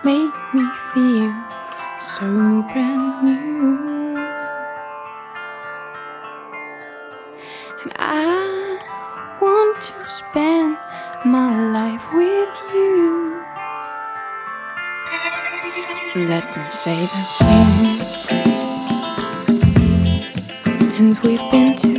make me feel so brand new. And I want to spend my life with you. Let me say that since we've been together,